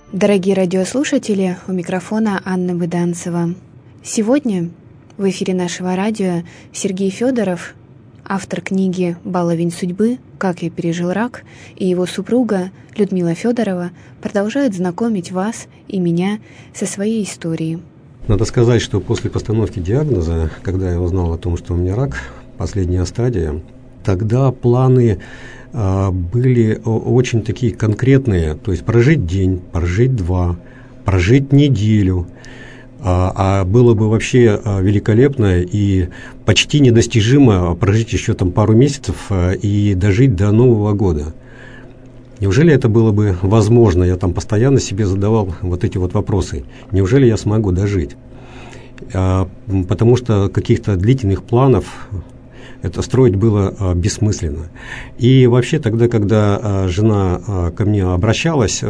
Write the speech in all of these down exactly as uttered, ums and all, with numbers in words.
Дорогие радиослушатели, у микрофона Анна Выданцева. Сегодня в эфире нашего радио Сергей Федоров, автор книги «Баловень судьбы. Как я пережил рак», и его супруга Людмила Федорова продолжают знакомить вас и меня со своей историей. Надо сказать, что после постановки диагноза, когда я узнал о том, что у меня рак, последняя стадия, тогда планы а, были очень такие конкретные, то есть прожить день, прожить два, прожить неделю, а, а было бы вообще а, великолепно и почти недостижимо прожить еще там пару месяцев а, и дожить до Нового года. Неужели это было бы возможно? Я там постоянно себе задавал вот эти вот вопросы. Неужели я смогу дожить? А, потому что каких-то длительных планов это строить было а, бессмысленно. И вообще тогда, когда а, жена а, ко мне обращалась, а,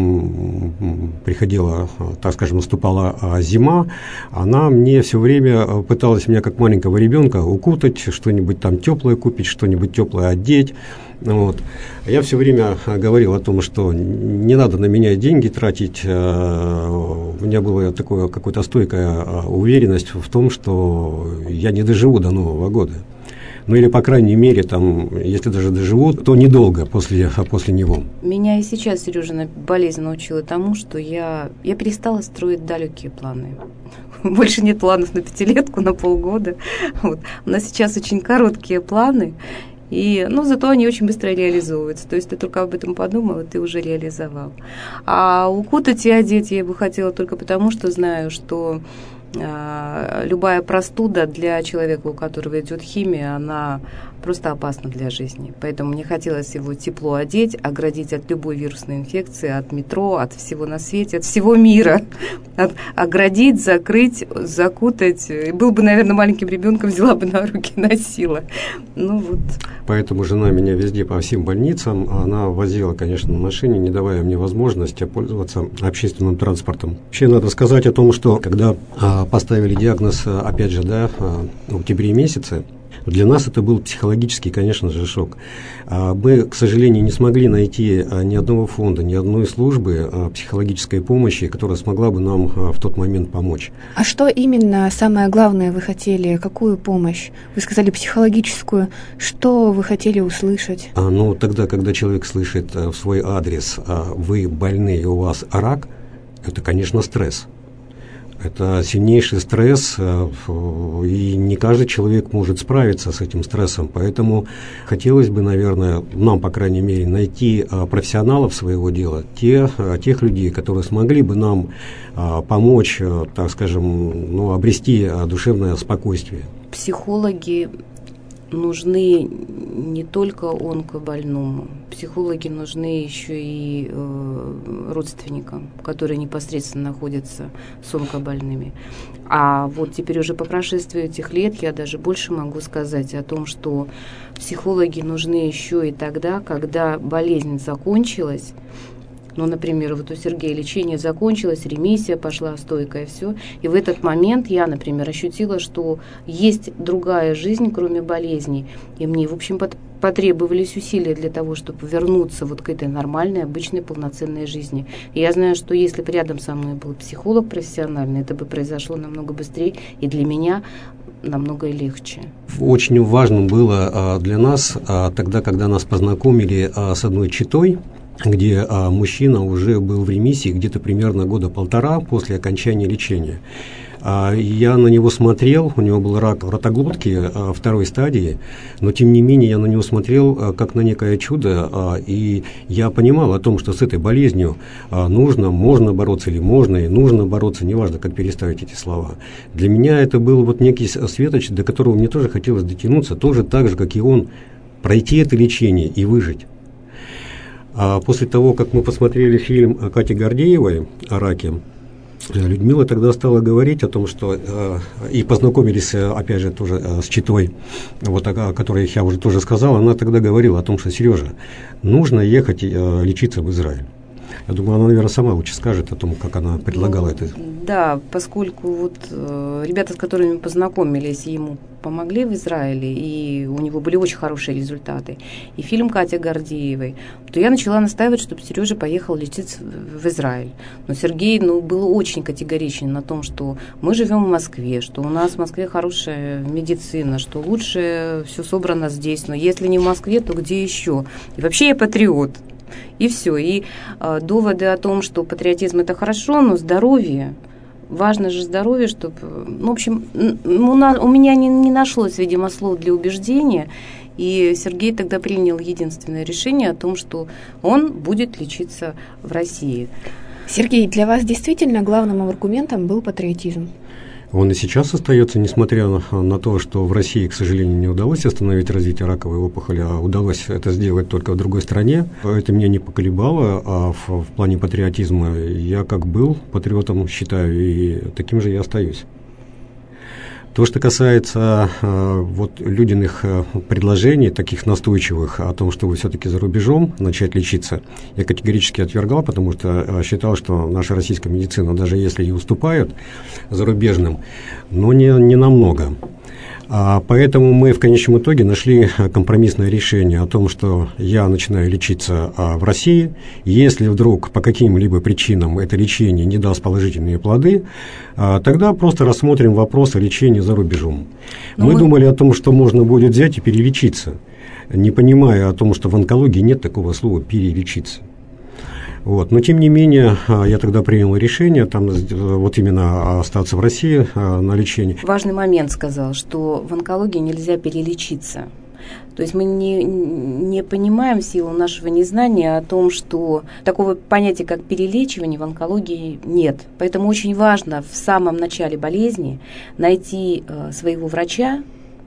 м, приходила, а, так скажем, наступала а, зима, она мне все время пыталась меня как маленького ребенка укутать, что-нибудь там теплое купить, что-нибудь теплое одеть. Вот. Я все время говорил о том, что не надо на меня деньги тратить. У меня была такая какая-то стойкая уверенность в том, что я не доживу до Нового года. Ну или, по крайней мере, там, если даже доживу, то недолго после, после него. Меня и сейчас, Сережина, болезнь научила тому, что я, я перестала строить далекие планы. Больше нет планов на пятилетку, на полгода. Вот. У нас сейчас очень короткие планы. И, ну, зато они очень быстро реализовываются. То есть ты только об этом подумал, и ты уже реализовал. А укутать и одеть я бы хотела только потому, что знаю, что э, любая простуда для человека, у которого идет химия, она просто опасна для жизни. Поэтому мне хотелось его тепло одеть, оградить от любой вирусной инфекции, от метро, от всего на свете, от всего мира. От, оградить, закрыть, закутать. И был бы, наверное, маленьким ребенком, взяла бы на руки, носила. Ну вот. Поэтому жена меня везде по всем больницам, она возила, конечно, на машине, не давая мне возможности пользоваться общественным транспортом. Вообще надо сказать о том, что когда а, поставили диагноз, опять же, да, в октябре месяце, для нас это был психологический, конечно же, шок. Мы, к сожалению, не смогли найти ни одного фонда, ни одной службы психологической помощи, которая смогла бы нам в тот момент помочь. А что именно самое главное вы хотели? Какую помощь? Вы сказали психологическую. Что вы хотели услышать? А, ну, тогда, когда человек слышит в свой адрес «вы больны и у вас рак», это, конечно, стресс. Это сильнейший стресс, и не каждый человек может справиться с этим стрессом. Поэтому хотелось бы, наверное, нам, по крайней мере, найти профессионалов своего дела, те, тех людей, которые смогли бы нам помочь, так скажем, ну, обрести душевное спокойствие. Психологи нужны не только онкобольному, психологи нужны еще и э, родственникам, которые непосредственно находятся с онкобольными. А вот теперь уже по прошествии этих лет я даже больше могу сказать о том, что психологи нужны еще и тогда, когда болезнь закончилась. Ну, например, вот у Сергея лечение закончилось, ремиссия пошла стойкая, все. И в этот момент я, например, ощутила, что есть другая жизнь, кроме болезней. И мне, в общем, потребовались усилия для того, чтобы вернуться вот к этой нормальной, обычной, полноценной жизни. И я знаю, что если бы рядом со мной был психолог профессиональный, это бы произошло намного быстрее и для меня намного легче. Очень важным было для нас тогда, когда нас познакомили с одной читой, где а, мужчина уже был в ремиссии где-то примерно года полтора после окончания лечения. А, я на него смотрел, у него был рак ротоглотки а, второй стадии, но тем не менее я на него смотрел а, как на некое чудо, а, и я понимал о том, что с этой болезнью а, нужно, можно бороться или можно и нужно бороться, неважно, как переставить эти слова. Для меня это был вот некий светоч, до которого мне тоже хотелось дотянуться, тоже так же, как и он, пройти это лечение и выжить. А после того, как мы посмотрели фильм Кати Гордеевой о раке, Людмила тогда стала говорить о том, что э, и познакомились, опять же, тоже э, с читой, вот, о которой я уже тоже сказал, она тогда говорила о том, что, Сережа, нужно ехать э, лечиться в Израиль. Я думаю, она, наверное, сама лучше скажет о том, как она предлагала ну, это. Да, поскольку вот э, ребята, с которыми мы познакомились, ему помогли в Израиле, и у него были очень хорошие результаты, и фильм Кати Гордеевой, то я начала настаивать, чтобы Сережа поехал лечиться в Израиль. Но Сергей, ну, был очень категоричен на том, что мы живем в Москве, что у нас в Москве хорошая медицина, что лучше все собрано здесь, но если не в Москве, то где еще? И вообще я патриот. И все. И э, доводы о том, что патриотизм – это хорошо, но здоровье, важно же здоровье, чтобы… Ну, в общем, у, на, у меня не, не нашлось, видимо, слов для убеждения, и Сергей тогда принял единственное решение о том, что он будет лечиться в России. Сергей, для вас действительно главным аргументом был патриотизм? Он и сейчас остается, несмотря на, на то, что в России, к сожалению, не удалось остановить развитие раковой опухоли, а удалось это сделать только в другой стране. Это меня не поколебало, а в, в плане патриотизма я как был патриотом, считаю, и таким же я остаюсь. То, что касается э, вот Людиных э, предложений, таких настойчивых, о том, что вы все-таки за рубежом начать лечиться, я категорически отвергал, потому что э, считал, что наша российская медицина, даже если и уступает зарубежным, но не, не намного. А поэтому мы в конечном итоге нашли компромиссное решение о том, что я начинаю лечиться а, в России. Если вдруг по каким-либо причинам это лечение не даст положительные плоды, а, тогда просто рассмотрим вопрос о лечении за рубежом. Мы, мы думали о том, что можно будет взять и перелечиться, не понимая о том, что в онкологии нет такого слова «перелечиться». Вот. Но, тем не менее, я тогда принял решение там, вот именно остаться в России на лечении. Важный момент сказал, что в онкологии нельзя перелечиться. То есть мы не, не понимаем в силу нашего незнания о том, что такого понятия, как перелечивание, в онкологии нет. Поэтому очень важно в самом начале болезни найти э, своего врача,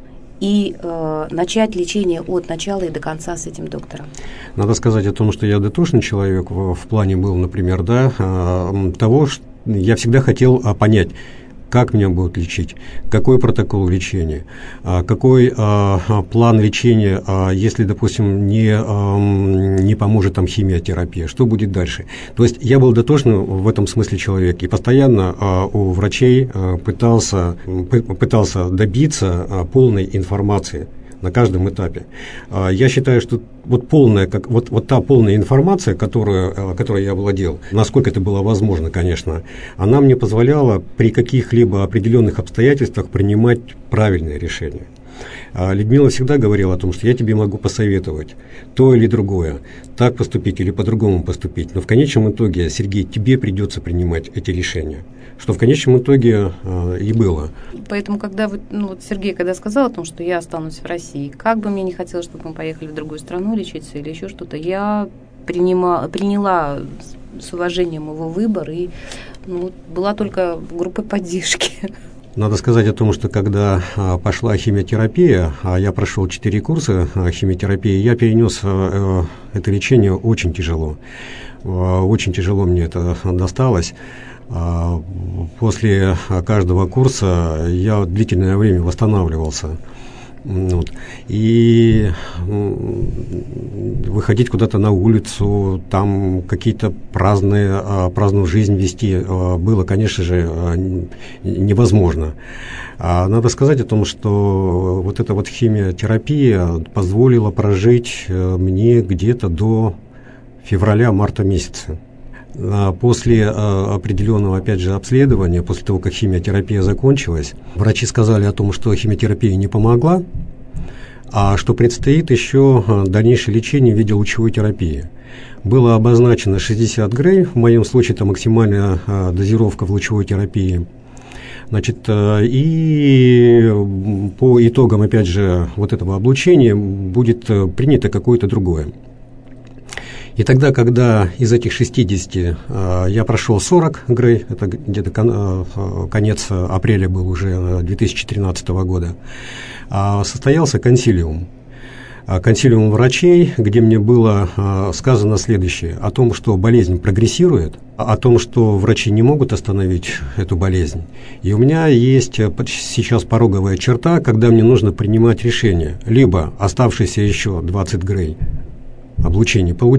и э, начать лечение от начала и до конца с этим доктором. Надо сказать о том, что я дотошный человек в, в плане был, например, да, э, того, что я всегда хотел э, понять, как меня будут лечить, какой протокол лечения, э, какой э, план лечения, э, если, допустим, не, э, не поможет там химиотерапия, что будет дальше. То есть я был дотошным в этом смысле человек и постоянно э, у врачей э, пытался, пытался добиться э, полной информации на каждом этапе. Я считаю, что вот полная, как, вот, вот та полная информация, которую, которой я владел, насколько это было возможно, конечно, она мне позволяла при каких-либо определенных обстоятельствах принимать правильные решения. Людмила всегда говорила о том, что я тебе могу посоветовать то или другое, так поступить или по-другому поступить, но в конечном итоге, Сергей, тебе придется принимать эти решения, что в конечном итоге э, и было. Поэтому, когда вы, ну, вот Сергей, когда сказал о том, что я останусь в России, как бы мне не хотелось, чтобы мы поехали в другую страну лечиться или еще что-то, я принимала, приняла с уважением его выбор и ну, была только группой поддержки. Надо сказать о том, что когда а, пошла химиотерапия, а я прошел четыре курса а, химиотерапии, я перенес а, это лечение очень тяжело. А, очень тяжело мне это досталось. А, после каждого курса я длительное время восстанавливался. Вот. И выходить куда-то на улицу, там какие-то праздные, праздную жизнь вести было, конечно же, невозможно. Надо сказать о том, что вот эта вот химиотерапия позволила прожить мне где-то до февраля-марта месяца. После определенного, опять же, обследования, после того, как химиотерапия закончилась, врачи сказали о том, что химиотерапия не помогла, а что предстоит еще дальнейшее лечение в виде лучевой терапии. Было обозначено шестьдесят грей, в моем случае это максимальная дозировка в лучевой терапии. Значит, и по итогам, опять же, вот этого облучения будет принято какое-то другое. И тогда, когда из этих шестидесяти э, я прошел сорок грей, это где-то кон, э, конец апреля был уже две тысячи тринадцатого года, э, состоялся консилиум. Э, консилиум врачей, где мне было э, сказано следующее, о том, что болезнь прогрессирует, о том, что врачи не могут остановить эту болезнь. И у меня есть сейчас пороговая черта, когда мне нужно принимать решение, либо оставшиеся еще двадцать грей облучение получить,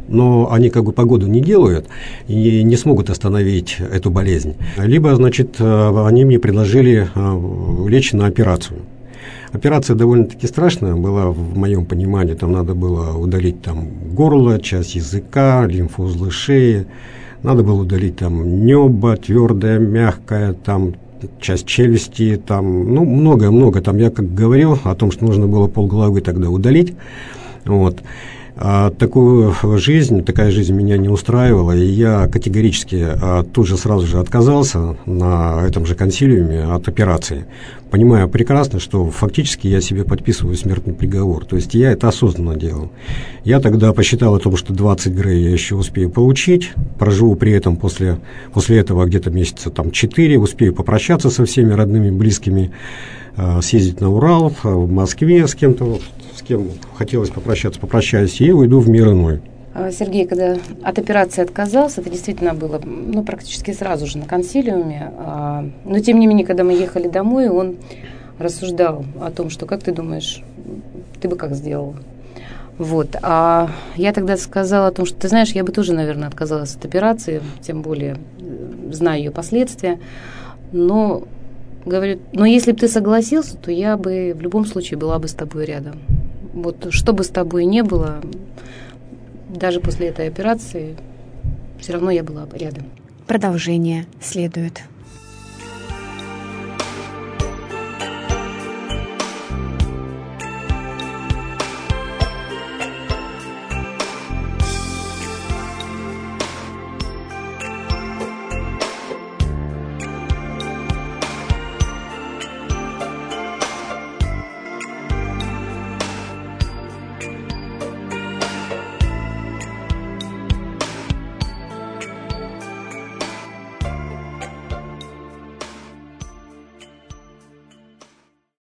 но они как бы погоду не делают и не смогут остановить эту болезнь. Либо, значит, они мне предложили лечь на операцию. Операция довольно-таки страшная была в моем понимании. Там надо было удалить там горло, часть языка, лимфоузлы шеи. Надо было удалить там небо, твердое, мягкое, там часть челюсти, там, ну, многое-много. Там я как говорил о том, что нужно было полголовы тогда удалить. Вот. А такую жизнь, такая жизнь меня не устраивала, и я категорически а, тут же сразу же отказался на этом же консилиуме от операции, понимая прекрасно, что фактически я себе подписываю смертный приговор, то есть я это осознанно делал. Я тогда посчитал о том, что двадцать грей я еще успею получить, проживу при этом после, после этого где-то месяца там четыре, успею попрощаться со всеми родными, близкими, а, съездить на Урал, в Москве с кем-то, с кем хотелось попрощаться, попрощаюсь, и уйду в мир иной. Сергей, когда от операции отказался, это действительно было, ну, практически сразу же на консилиуме, но тем не менее, когда мы ехали домой, он рассуждал о том, что, как ты думаешь, ты бы как сделал? Вот, а я тогда сказала о том, что, ты знаешь, я бы тоже, наверное, отказалась от операции, тем более зная ее последствия, но, говорю, но если бы ты согласился, то я бы в любом случае была бы с тобой рядом. Вот, что бы с тобой не было, даже после этой операции, все равно я была бы рядом. Продолжение следует.